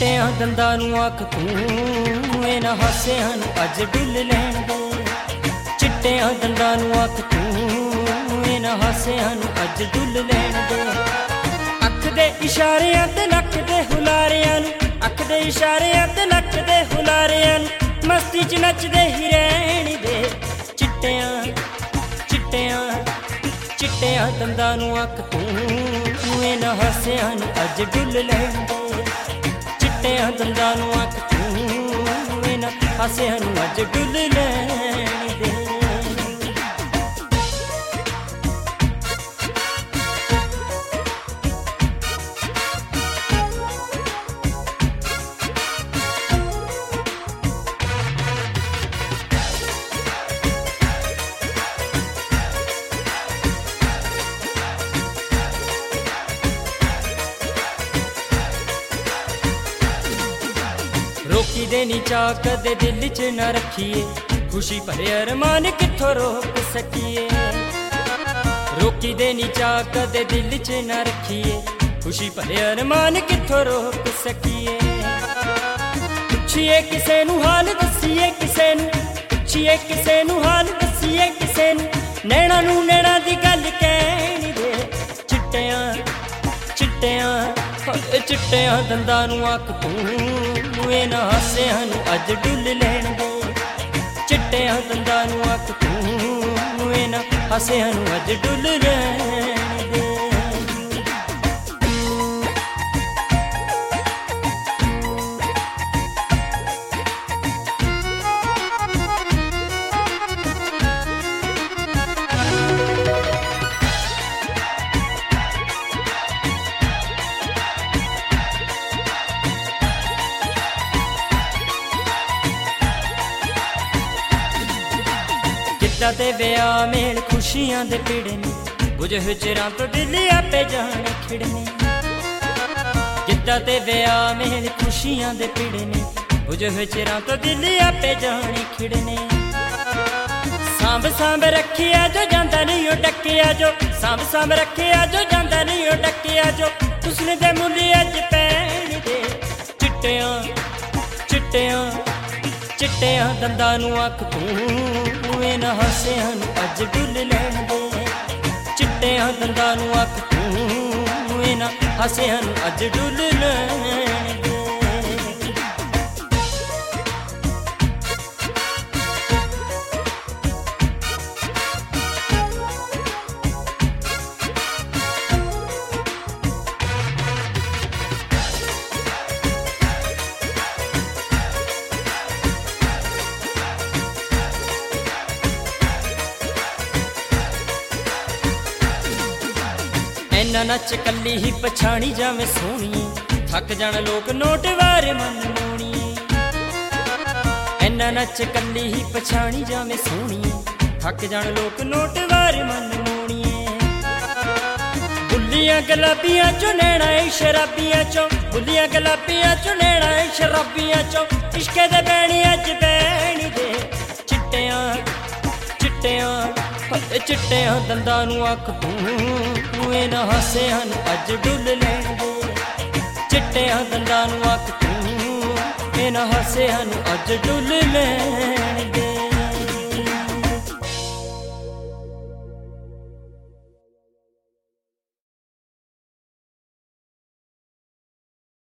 चिट्टियां दंदां नूं आख तूं इन्हां हासियां नूं अज डुल लैण दे। चिट्टियां दंदां नूं आख तूं इन्हां हासियां नूं अज डुल लैण दे। अख दे इशारियां ते नक दे हुलारियां नूं, अख दे इशारियां ते नक दे हुलारियां नूं मस्ती च नचदे ही रहण दे। चिट्टियां चिट्टियां चिट्टियां दंदां नूं आख तूं इन्हां हासियां नूं अज डुल लैण दे। चिट्टियां दंदां नूं आख तूं इन्हां हासियां नूं अज डुल लैण दे। रोकी देनी चाह कदे दिल च न रखिए, खुशी भरे अरमान किथों रोक सकिए। रोकी देनी चाह कदे दिल च न रखिए, खुशी भरे अरमान किथों रोक सकिए। पुछिए किसे नूं हाल दसीए किसे नूं, पुछिए किसे नूं हाल दसीए किसे नूं, नैणा नूं नैणा दी गल कहण दे। चिट्टियां चिट्टियां चिट्टियां दंदां नूं आख तूं इन्हां हासियां नूं अज डुल लैण दे। चिट्टियां दंदां नूं आख तूं इन्हां हासियां नूं अज डुल लैण दे। ते विआह मेल खुशियां दे पिड़ने, बुझ हुजरां तो दिल आपे जाने खिड़ने। गिद्दा ते विआह मेल खुशियां दे पिड़ने, बुझ हुजरां तो दिल आपे जाने खिड़ने। सांभ सांभ रखिया जो जांदा नहीं ओ डकिया जो, सांभ सांभ रखिया जो जांदा नहीं ओ डकिया जो, हुस्न दे मुल्ल अज पैण दे। चिट्टियां चिट्टियां चिट्टियां दंदां नूं आख तूं इन्हां हासियां नूं अज डुल लैण दे। चिट्टियां दंदां नूं आख तूं इन्हां हासियां नूं अज डुल लैण दे। इन्ना नच कली ही पछाणी जावे सोहणीए, थक जाण लोक नोट वार मन मोणीए। इन्ना नच कली ही पछाणी जावे सोहणीए, थक जाण लोक नोट वार मन मोणीए। बुल्लियां गलाबियां चो नैणा ए शराबियां चो, बुल्लियां गलाबियां चो नैणा ए शराबियां चो, इश्के दे बैणी अज बैणी दे। चिट्टियां चिट्टियां चिट्टियां दंदां नूं आख तूं इन्हां हासियां नूं अज डुल लैण दे। चिट्टियां दंदां नूं आख तूं इन्हां हासियां नूं अज डुल लैण दे।